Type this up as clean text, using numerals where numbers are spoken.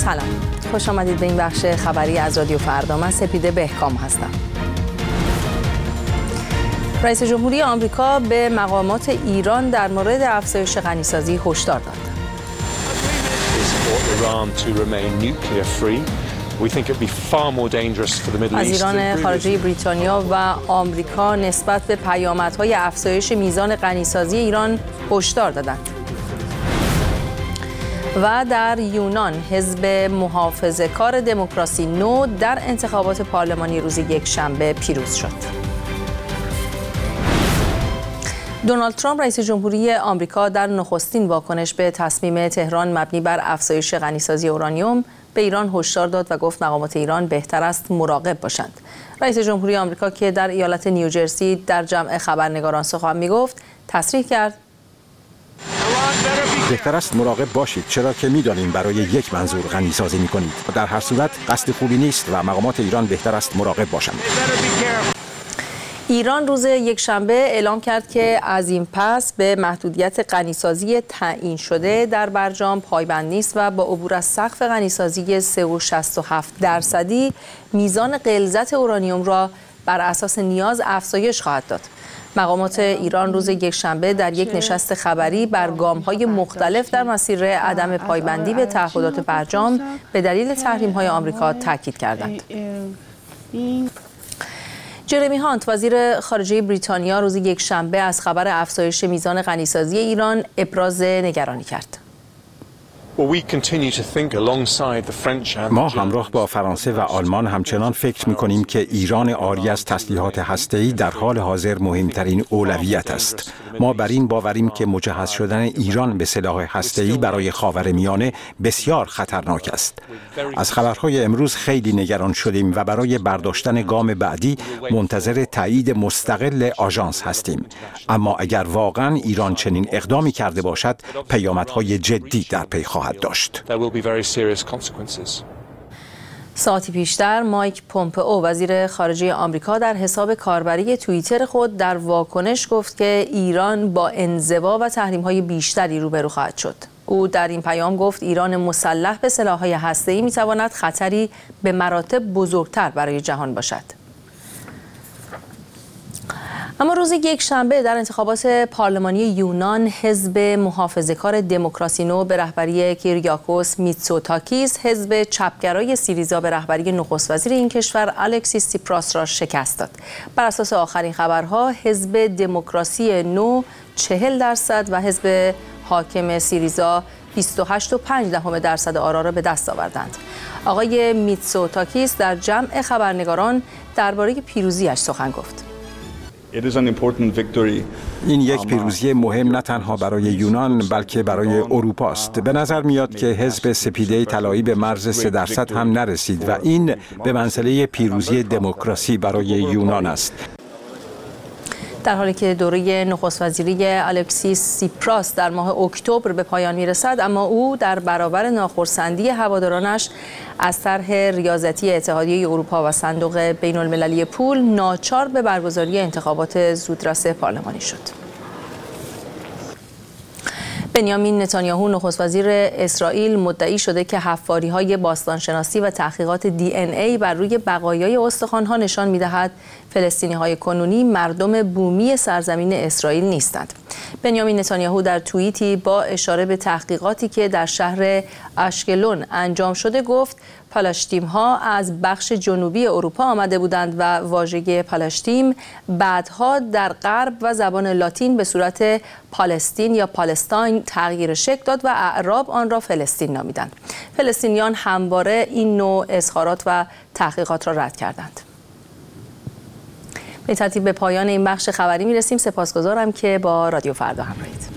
سلام، خوش آمدید به این بخش خبری از رادیو فردا. من سپیده بهکام هستم. رئیس جمهوری آمریکا به مقامات ایران در مورد افزایش غنیسازی هشدار داد. وزیران خارجه بریتانیا و آمریکا نسبت به پیامدهای افزایش میزان غنیسازی ایران هشدار دادند. و در یونان حزب محافظه‌کار دموکراسی نو در انتخابات پارلمانی روز یکشنبه پیروز شد. دونالد ترامپ رئیس جمهوری آمریکا در نخستین واکنش به تصمیم تهران مبنی بر افزایش غنیسازی اورانیوم به ایران هشدار داد و گفت مقامات ایران بهتر است مراقب باشند. رئیس جمهوری آمریکا که در ایالت نیوجرسی در جمع خبرنگاران سخن می‌گفت، تصریح کرد بهتر است مراقب باشید، چرا که می‌دانیم برای یک منظور غنیسازی می‌کنید. در هر صورت قصد خوبی نیست و مقامات ایران بهتر است مراقب باشند. ایران روز یکشنبه اعلام کرد که از این پس به محدودیت غنیسازی تعیین شده در برجام پایبند نیست و با عبور از سقف غنیسازی 3.67% میزان غلظت اورانیوم را بر اساس نیاز افزایش خواهد داد. مقامات ایران روز یکشنبه در یک نشست خبری بر گام‌های مختلف در مسیر عدم پایبندی به تعهدات برجام به دلیل تحریم‌های آمریکا تاکید کردند. جرمی هانت وزیر خارجه بریتانیا روز یکشنبه از خبر افزایش میزان غنیسازی ایران ابراز نگرانی کرد. ما همراه با فرانسه و آلمان همچنان فکر می‌کنیم که ایران عاری از تسلیحات هسته‌ای در حال حاضر مهمترین اولویت است. ما بر این باوریم که مجهز شدن ایران به سلاح هسته‌ای برای خاورمیانه بسیار خطرناک است. از خبرهای امروز خیلی نگران شدیم و برای برداشتن گام بعدی منتظر تایید مستقل آژانس هستیم. اما اگر واقعاً ایران چنین اقدامی کرده باشد، پیامدهای جدی در پی خواهد داشت. ساعتی پیشتر مایک پومپئو وزیر خارجه آمریکا در حساب کاربری توییتر خود در واکنش گفت که ایران با انزوا و تحریم‌های بیشتری روبرو خواهد شد. او در این پیام گفت ایران مسلح به سلاح‌های هسته‌ای می‌تواند خطری به مراتب بزرگتر برای جهان باشد. اما روز یکشنبه در انتخابات پارلمانی یونان حزب محافظه‌کار دموکراسی نو به رهبری کیریاکوس میتسوتاکیس حزب چپگرای سیریزا به رهبری نخست وزیر این کشور الکسیس سیپراس را شکست داد. بر اساس آخرین خبرها حزب دموکراسی نو 40% و حزب حاکم سیریزا 28.5% آرا را به دست آوردند. آقای میتسوتاکیس در جمع خبرنگاران درباره پیروزیش سخن گفت. این یک پیروزی مهم نه تنها برای یونان بلکه برای اروپا است. به نظر میاد که حزب سپیده طلایی به مرز 3% هم نرسید و این به منزله پیروزی دموکراسی برای یونان است. در حالی که دوره نخست وزیری الکسیس سیپراس در ماه اکتبر به پایان میرسد، اما او در برابر ناخرسندی هوادارانش از طرح ریاضتی اتحادیه اروپا و صندوق بین المللی پول ناچار به برگزاری انتخابات زودرس پارلمانی شد. بنیامین نتانیاهو نخست وزیر اسرائیل مدعی شده که حفاری‌های باستانشناسی و تحقیقات DNA بر روی بقایای استخوان‌ها نشان می‌دهد فلسطینی‌های کنونی مردم بومی سرزمین اسرائیل نیستند. بنیامین نتانیاهو در توییتی با اشاره به تحقیقاتی که در شهر اشکلون انجام شده گفت پالشتیم‌ها از بخش جنوبی اروپا آمده بودند و واژه پالشتیم بعدها در غرب و زبان لاتین به صورت پالستین یا پالستاین تغییر شکل داد و اعراب آن را فلسطین نامیدند. فلسطینیان همواره این نوع اظهارات و تحقیقات را رد کردند. به ترتیب به پایان این بخش خبری میرسیم. سپاسگزارم که با رادیو فردا همراهید.